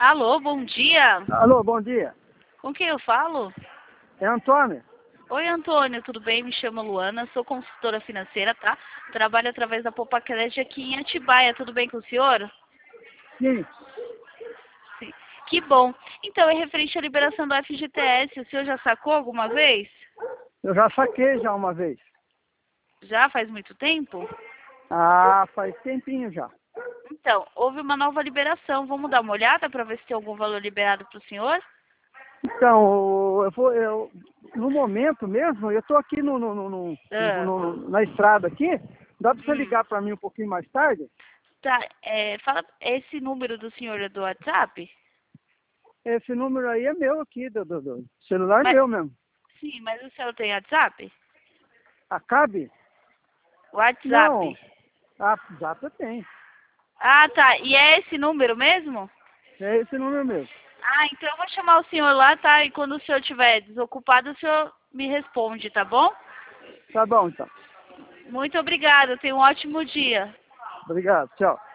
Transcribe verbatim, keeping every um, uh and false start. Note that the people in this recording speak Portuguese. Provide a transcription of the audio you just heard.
Alô, bom dia. Alô, bom dia. Com quem eu falo? É Antônio? Oi, Antônio, tudo bem? Me chamo Luana, sou consultora financeira, tá? Trabalho através da Popacred aqui em Atibaia, tudo bem com o senhor? Sim. Sim. Que bom. Então, é referente à liberação do F G T S, o senhor já sacou alguma vez? Eu já saquei já uma vez. Já faz muito tempo? Ah, faz tempinho já. Então, houve uma nova liberação. Vamos dar uma olhada para ver se tem algum valor liberado para o senhor? Então, eu vou, eu, no momento mesmo, eu estou aqui no, no, no, no- Ah, no- na estrada aqui. Dá para você hum. ligar para mim um pouquinho mais tarde? Tá, é, fala, esse número do senhor é do WhatsApp? Esse número aí é meu aqui, do, do, do celular Mas, meu mesmo. sim, mas o senhor tem WhatsApp? Acabe? Não. WhatsApp. Ah, já tem. Ah, tá. E é esse número mesmo? É esse número mesmo. Ah, então eu vou chamar o senhor lá, tá? E quando o senhor estiver desocupado, o senhor me responde, tá bom? Tá bom, então. Muito obrigada. Tenha um ótimo dia. Obrigado. Tchau.